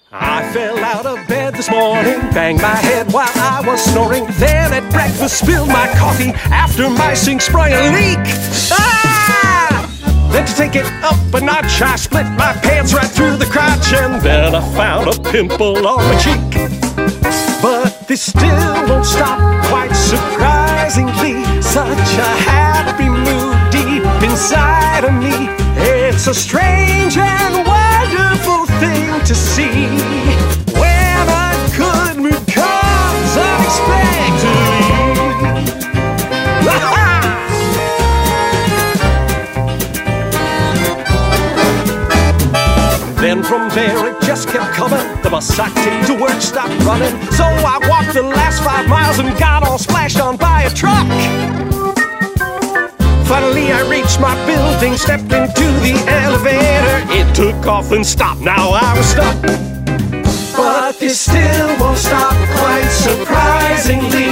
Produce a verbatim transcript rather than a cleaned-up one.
I fell out of bed this morning, banged my head while I was snoring. Then at breakfast spilled my coffee after my sink sprung a leak. Ah! Then to take it up a notch, I split my pants right through the crotch, and then I found a pimple on my cheek. But this still won't stop, quite surprisingly. Such a happy mood deep inside of me. It's a strange and wonderful thing to see when a good mood comes unexpectedly. Then from there it just kept coming. The bus I take to work stopped running, so I walked the last five miles and got all splashed on by a truck. Finally I reached my building, stepped into the elevator. It took off and stopped, now I was stuck. But this still won't stop, quite surprisingly.